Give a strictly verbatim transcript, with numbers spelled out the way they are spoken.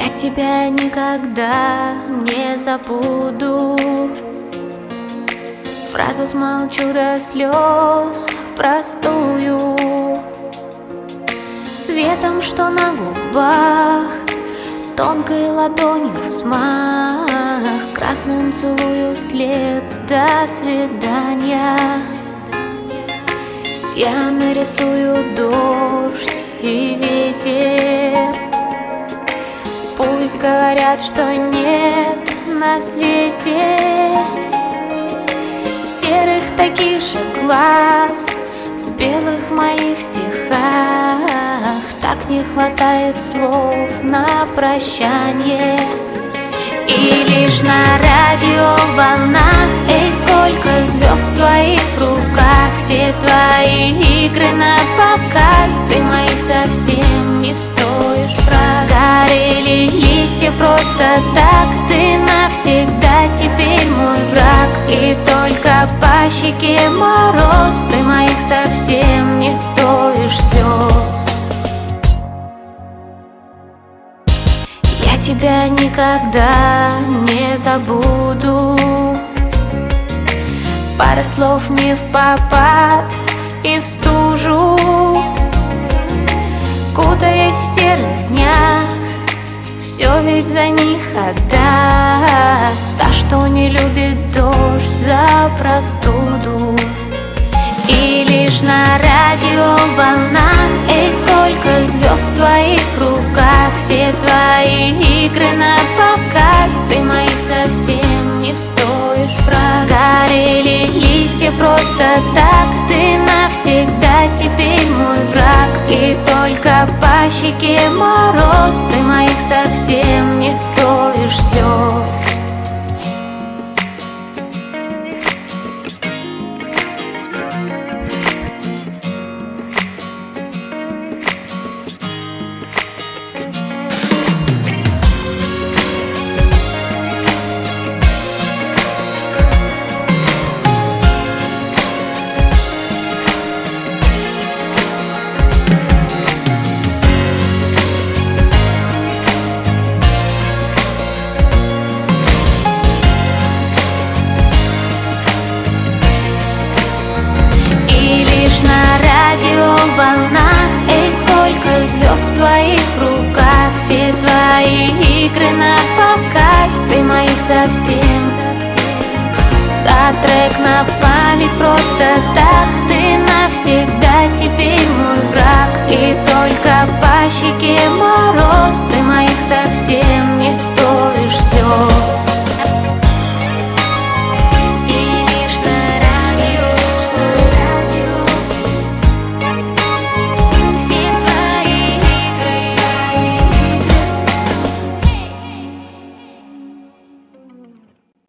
Я тебя никогда не забуду. Фразу смолчу до слез простую, цветом, что на губах, тонкой ладонью взмах, красным целую след. До свидания. Я нарисую дождь и ветер. Пусть говорят, что нет на свете серых таких же глаз в белых моих стихах. Так не хватает слов на прощание. И лишь на радиоволнах, эй, сколько звезд в твоих руках, все твои игры на показ. Ты моих совсем не стоишь фраз. Горели листья просто так, ты навсегда теперь мой враг. И только по щеке мороз, ты моих совсем не стоишь слез. Я тебя никогда не забуду. Пара слов не впопад и в стужу, кутаясь в серых днях, все ведь за них отдаст та, что не любит дождь за простуду. И лишь на радиоволнах, эй, сколько звезд в твоих руках, все твои игры на показ. Ты моих совсем не стоишь фраз. Горели листья просто так, ты навсегда теперь мой враг. И только по щеке мороз, ты моих совсем не стоишь слез. Волнах, эй, сколько звезд в твоих руках, все твои игры на показ. Ты моих совсем, да, трек на память просто так. Ты навсегда теперь мой враг. И только по щеке мороз, ты моих совсем не стоишь слез.